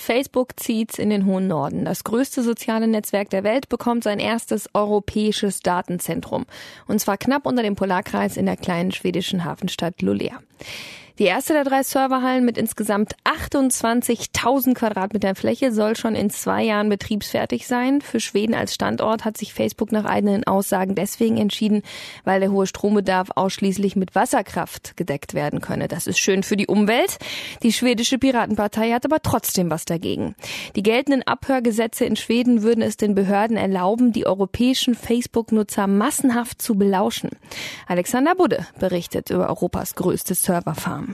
Facebook zieht's in den hohen Norden. Das größte soziale Netzwerk der Welt bekommt sein erstes europäisches Datenzentrum. Und zwar knapp unter dem Polarkreis in der kleinen schwedischen Hafenstadt Luleå. Die erste der 3 Serverhallen mit insgesamt 28.000 Quadratmetern Fläche soll schon in 2 Jahren betriebsfertig sein. Für Schweden als Standort hat sich Facebook nach eigenen Aussagen deswegen entschieden, weil der hohe Strombedarf ausschließlich mit Wasserkraft gedeckt werden könne. Das ist schön für die Umwelt. Die schwedische Piratenpartei hat aber trotzdem was dagegen. Die geltenden Abhörgesetze in Schweden würden es den Behörden erlauben, die europäischen Facebook-Nutzer massenhaft zu belauschen. Alexander Budde berichtet über Europas größte Serverfarm.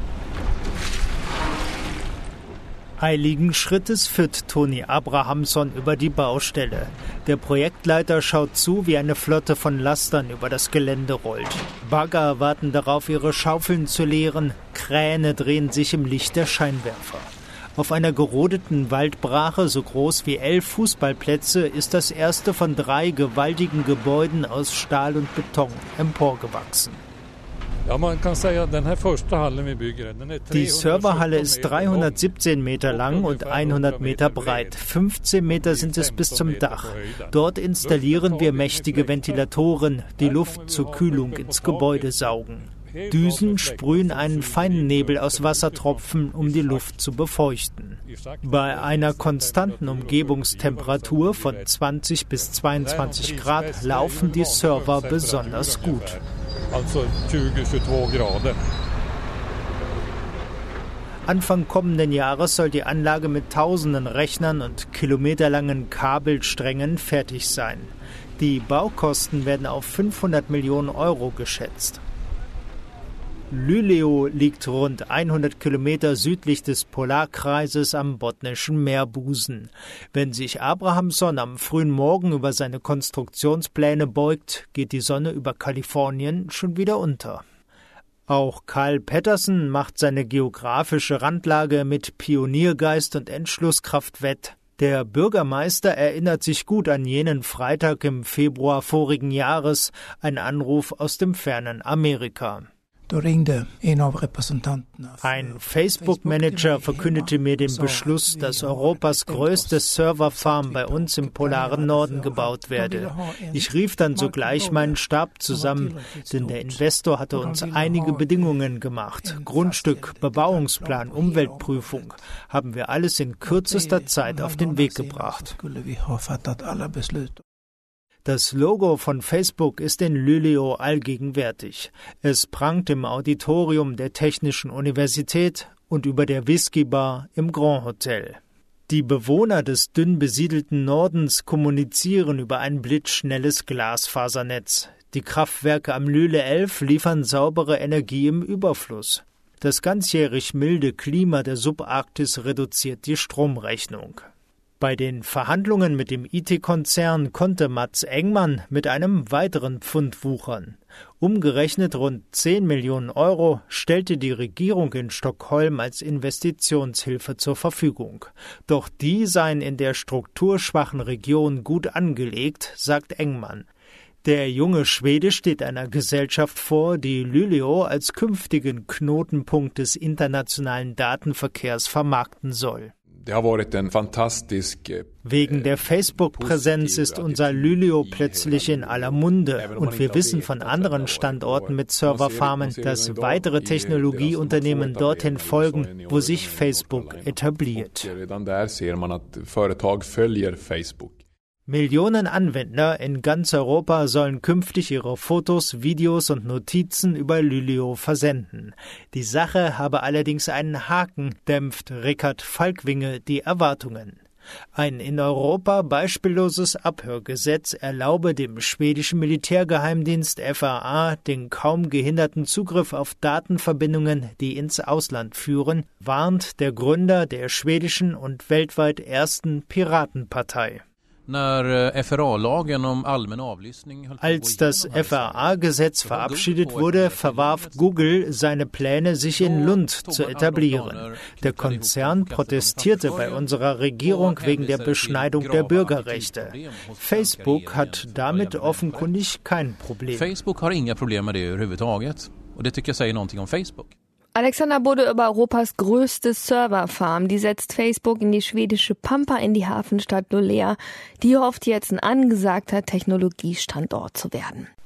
Eiligen Schrittes führt Toni Abrahamsson über die Baustelle. Der Projektleiter schaut zu, wie eine Flotte von Lastern über das Gelände rollt. Bagger warten darauf, ihre Schaufeln zu leeren. Kräne drehen sich im Licht der Scheinwerfer. Auf einer gerodeten Waldbrache, so groß wie 11 Fußballplätze, ist das erste von 3 gewaltigen Gebäuden aus Stahl und Beton emporgewachsen. Die Serverhalle ist 317 Meter lang und 100 Meter breit. 15 Meter sind es bis zum Dach. Dort installieren wir mächtige Ventilatoren, die Luft zur Kühlung ins Gebäude saugen. Düsen sprühen einen feinen Nebel aus Wassertropfen, um die Luft zu befeuchten. Bei einer konstanten Umgebungstemperatur von 20 bis 22 Grad laufen die Server besonders gut. Also 20-22 Grad. Anfang kommenden Jahres soll die Anlage mit tausenden Rechnern und kilometerlangen Kabelsträngen fertig sein. Die Baukosten werden auf 500 Millionen Euro geschätzt. Luleå liegt rund 100 Kilometer südlich des Polarkreises am Botnischen Meerbusen. Wenn sich Abrahamsson am frühen Morgen über seine Konstruktionspläne beugt, geht die Sonne über Kalifornien schon wieder unter. Auch Karl Pettersen macht seine geografische Randlage mit Pioniergeist und Entschlusskraft wett. Der Bürgermeister erinnert sich gut an jenen Freitag im Februar vorigen Jahres, ein Anruf aus dem fernen Amerika. Ein Facebook-Manager verkündete mir den Beschluss, dass Europas größte Serverfarm bei uns im polaren Norden gebaut werde. Ich rief dann sogleich meinen Stab zusammen, denn der Investor hatte uns einige Bedingungen gemacht. Grundstück, Bebauungsplan, Umweltprüfung, haben wir alles in kürzester Zeit auf den Weg gebracht. Das Logo von Facebook ist in Luleå allgegenwärtig. Es prangt im Auditorium der Technischen Universität und über der Whiskybar im Grand Hotel. Die Bewohner des dünn besiedelten Nordens kommunizieren über ein blitzschnelles Glasfasernetz. Die Kraftwerke am Lüle 11 liefern saubere Energie im Überfluss. Das ganzjährig milde Klima der Subarktis reduziert die Stromrechnung. Bei den Verhandlungen mit dem IT-Konzern konnte Mats Engman mit einem weiteren Pfund wuchern. Umgerechnet rund 10 Millionen Euro stellte die Regierung in Stockholm als Investitionshilfe zur Verfügung. Doch die seien in der strukturschwachen Region gut angelegt, sagt Engman. Der junge Schwede steht einer Gesellschaft vor, die Luleå als künftigen Knotenpunkt des internationalen Datenverkehrs vermarkten soll. Wegen der Facebook-Präsenz ist unser Luleå plötzlich in aller Munde und wir wissen von anderen Standorten mit Serverfarmen, dass weitere Technologieunternehmen dorthin folgen, wo sich Facebook etabliert. Millionen Anwender in ganz Europa sollen künftig ihre Fotos, Videos und Notizen über Luleå versenden. Die Sache habe allerdings einen Haken, dämpft Rickard Falkwinge die Erwartungen. Ein in Europa beispielloses Abhörgesetz erlaube dem schwedischen Militärgeheimdienst FRA den kaum gehinderten Zugriff auf Datenverbindungen, die ins Ausland führen, warnt der Gründer der schwedischen und weltweit ersten Piratenpartei. Als das FRA-Gesetz verabschiedet wurde, verwarf Google seine Pläne, sich in Lund zu etablieren. Der Konzern protestierte bei unserer Regierung wegen der Beschneidung der Bürgerrechte. Facebook hat damit offenkundig kein Problem. Facebook har inga problem med det överhuvudtaget. Och det tycker jag säger någonting om Facebook. Alexander Budde über Europas größte Serverfarm. Die setzt Facebook in die schwedische Pampa in die Hafenstadt Luleå. Die hofft jetzt, ein angesagter Technologiestandort zu werden.